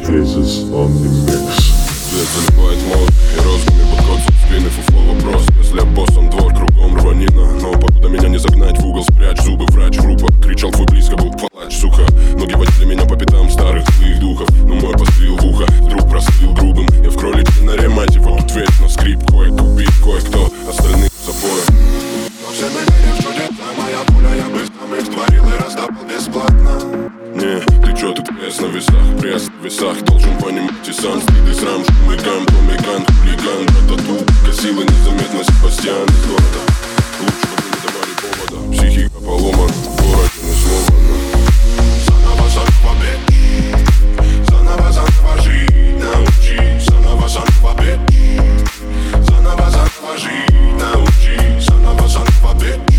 Cases on the mix. Свет заливает мозг и розгами под кот в спины. Фуфло вопрос, если я боссом, двор кругом рванина. Но покуда меня не загнать в угол, спрячь зубы, врач группа. Кричал твой близко, был палач, сука. Ноги водили меня по пятам старых злых духов. Но мой пострел в ухо, вдруг простыл грубым. Я в кроличьей норе, мать его, тут вечно скрип. Кое-убит, кое-кто, остальных в запоях. Но все мы верим, что это моя пуля. Я быстро их творил и раздавал бесплатно. Не, ты чё, тут пресс на весах, пресс на весах. Должен понимать и сам, стыд и срам. Шум и гам, томиган, хулиган. Ратату, косила незаметно Себастьян из города. Лучше бы не давали повода. Психика поломана, в городе ни слова. Заново, заново, бич. Заново, заново жить научи. Заново, заново, бич. Заново, заново жить научи. Заново, заново,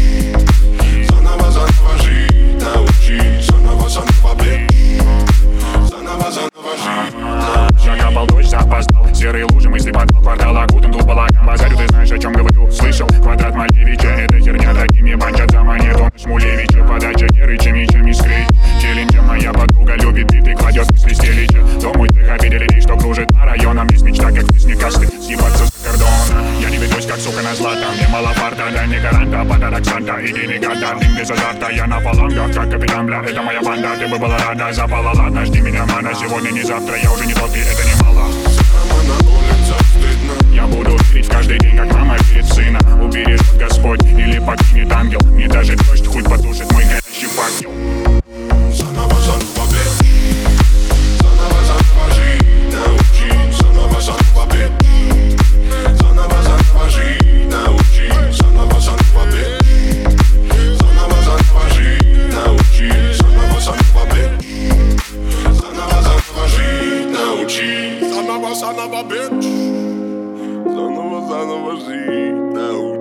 бич. Заново, заново жить научи. Заново, заново, бич. Заново, заново жить научи. Закапал дождь, запоздал. Серые лужи, мысли подвал. Квартал окутан, тут балаган базарю. Ты знаешь, о чем говорю, слышал? Квадрат Малевича, это херня. Такими банчат за монету Шмулевича. Подача Геры, чем искрит. Челленджа моя подруга любит биты, кладет мысли стелича. Дом мой тых обидели, лишь что кружит по районам. Есть мечта, как песни касты, съебаться с кордона. Я не ведусь, как сука на злато. Мне мало фарта, дай мне гаранта. Подарок Санта, иди не гада. Дым без азарта, я на фалангах, как капитан, бля. Это моя банда, ты бы была рада. Запала, ладно, жди меня, мана. Сегодня не завтра, я уже не тот, и это немало. Прямо на улицах стыдно. Я буду верить каждый день, как мама верит сына. Убережет Господь или покинет ангел. Мне даже дождь хуй потушит мой горящий факел. Заново, заново, бич. Заново, заново жить научи. Заново, заново, бич. Заново, заново жить научи. Заново, заново, бич. Заново, заново жить научи. Заново, заново, бич. Заново, заново жить научи. Заново, заново, бич. Заново жить научи.